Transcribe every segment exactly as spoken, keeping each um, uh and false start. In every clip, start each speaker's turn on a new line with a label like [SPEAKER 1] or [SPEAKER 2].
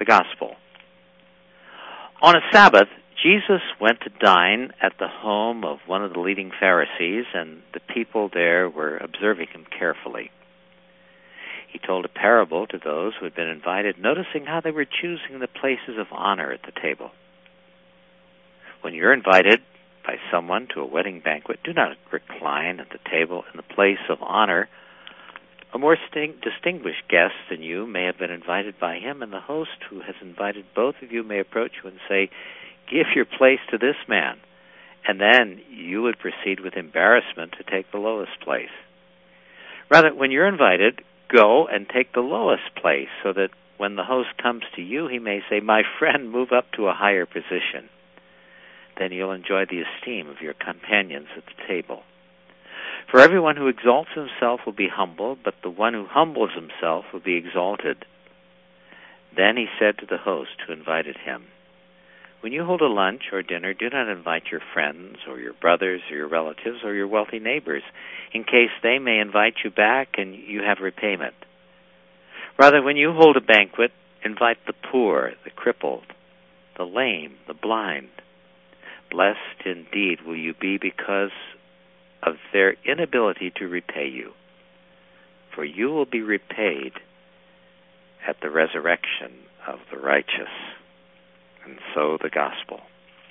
[SPEAKER 1] Gospel. On a Sabbath, Jesus went to dine at the home of one of the leading Pharisees, and the people there were observing him carefully. He told a parable to those who had been invited, noticing how they were choosing the places of honor at the table. When you're invited by someone to a wedding banquet, do not recline at the table in the place of honor. A more sting- distinguished guest than you may have been invited by him, and the host who has invited both of you may approach you and say, "Give your place to this man," and then you would proceed with embarrassment to take the lowest place. Rather, when you're invited, go and take the lowest place, so that when the host comes to you, he may say, "My friend, move up to a higher position." Then you'll enjoy the esteem of your companions at the table. For everyone who exalts himself will be humbled, but the one who humbles himself will be exalted. Then he said to the host who invited him, "When you hold a lunch or dinner, do not invite your friends or your brothers or your relatives or your wealthy neighbors, in case they may invite you back and you have repayment. Rather, when you hold a banquet, invite the poor, the crippled, the lame, the blind. Blessed indeed will you be because of their inability to repay you, for you will be repaid at the resurrection of the righteous." And so the gospel.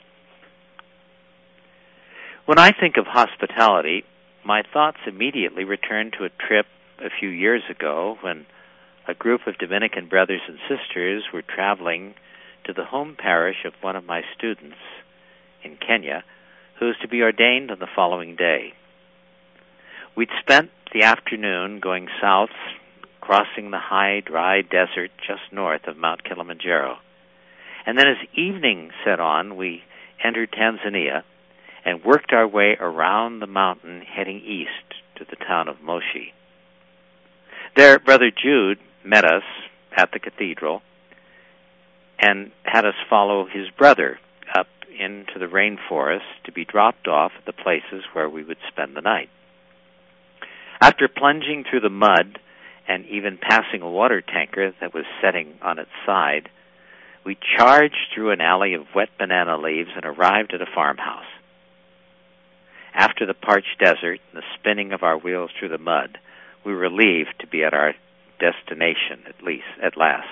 [SPEAKER 1] When I think of hospitality, my thoughts immediately return to a trip a few years ago when a group of Dominican brothers and sisters were traveling to the home parish of one of my students in Kenya, who was to be ordained on the following day. We'd spent the afternoon going south, crossing the high, dry desert just north of Mount Kilimanjaro. And then as evening set on, we entered Tanzania and worked our way around the mountain, heading east to the town of Moshi. There, Brother Jude met us at the cathedral and had us follow his brother up into the rainforest to be dropped off at the places where we would spend the night. After plunging through the mud and even passing a water tanker that was setting on its side, we charged through an alley of wet banana leaves and arrived at a farmhouse. After the parched desert and the spinning of our wheels through the mud, we were relieved to be at our destination, at least, at last.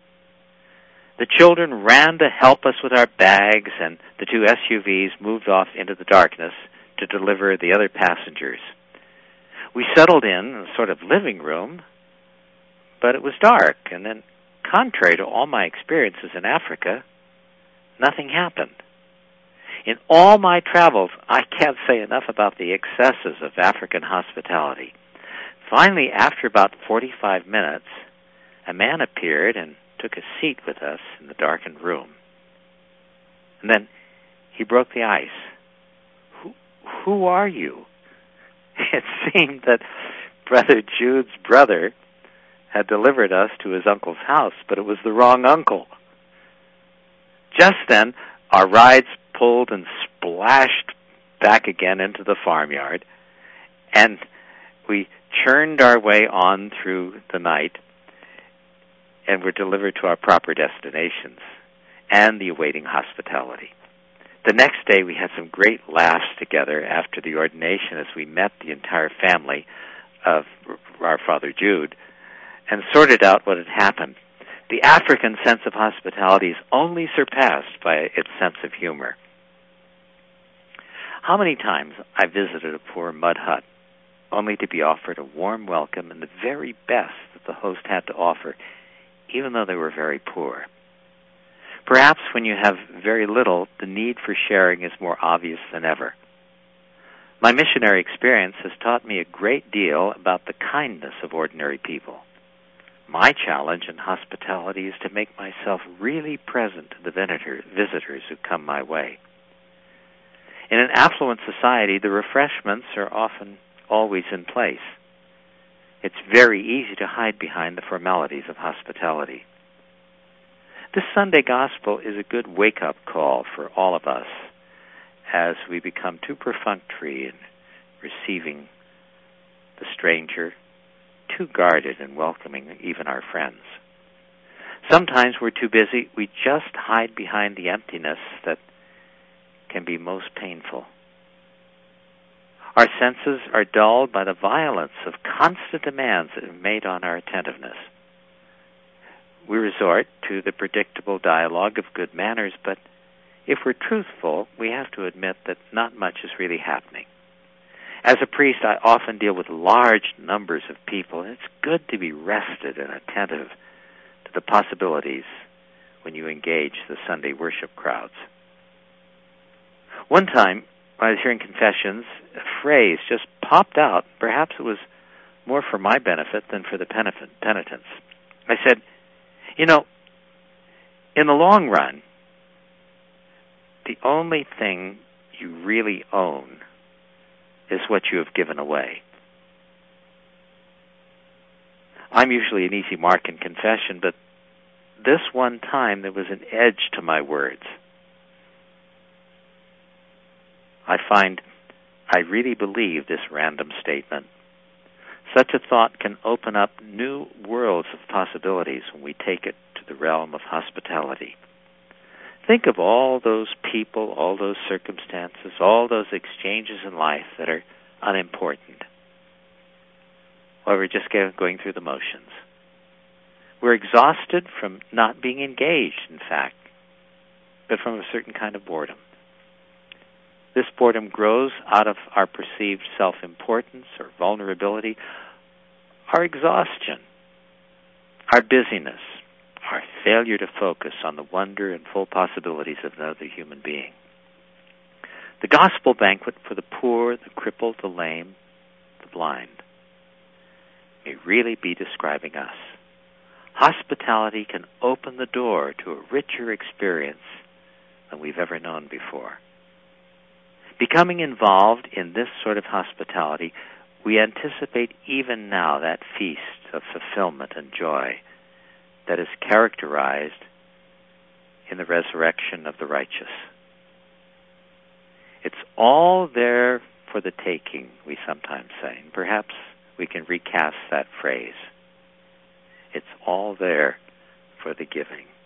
[SPEAKER 1] The children ran to help us with our bags, and the two S U Vs moved off into the darkness to deliver the other passengers. We settled in a sort of living room, but it was dark, and then, contrary to all my experiences in Africa, nothing happened. In all my travels, I can't say enough about the excesses of African hospitality. Finally, after about forty-five minutes, a man appeared and took a seat with us in the darkened room. And then he broke the ice. Who, who are you? It seemed that Brother Jude's brother had delivered us to his uncle's house, but it was the wrong uncle. Just then, our rides pulled and splashed back again into the farmyard, and we churned our way on through the night and were delivered to our proper destinations and the awaiting hospitality. The next day, we had some great laughs together after the ordination as we met the entire family of our Father Jude and sorted out what had happened. The African sense of hospitality is only surpassed by its sense of humor. How many times I visited a poor mud hut only to be offered a warm welcome and the very best that the host had to offer, even though they were very poor. Perhaps when you have very little, the need for sharing is more obvious than ever. My missionary experience has taught me a great deal about the kindness of ordinary people. My challenge in hospitality is to make myself really present to the visitors who come my way. In an affluent society, the refreshments are often always in place. It's very easy to hide behind the formalities of hospitality. This Sunday Gospel is a good wake-up call for all of us as we become too perfunctory in receiving the stranger, too guarded in welcoming even our friends. Sometimes we're too busy. We just hide behind the emptiness that can be most painful. Our senses are dulled by the violence of constant demands that are made on our attentiveness. We resort to the predictable dialogue of good manners, but if we're truthful, we have to admit that not much is really happening. As a priest, I often deal with large numbers of people, and it's good to be rested and attentive to the possibilities when you engage the Sunday worship crowds. One time, when I was hearing confessions, a phrase just popped out. Perhaps it was more for my benefit than for the penitents. I said, you know, in the long run, the only thing you really own is what you have given away. I'm usually an easy mark in confession, but this one time there was an edge to my words. I find I really believe this random statement. Such a thought can open up new worlds of possibilities when we take it to the realm of hospitality. Think of all those people, all those circumstances, all those exchanges in life that are unimportant. Or we're just going through the motions. We're exhausted from not being engaged, in fact, but from a certain kind of boredom. This boredom grows out of our perceived self-importance or vulnerability, our exhaustion, our busyness, our failure to focus on the wonder and full possibilities of another human being. The gospel banquet for the poor, the crippled, the lame, the blind may really be describing us. Hospitality can open the door to a richer experience than we've ever known before. Becoming involved in this sort of hospitality, we anticipate even now that feast of fulfillment and joy that is characterized in the resurrection of the righteous. It's all there for the taking, we sometimes say. And perhaps we can recast that phrase. It's all there for the giving.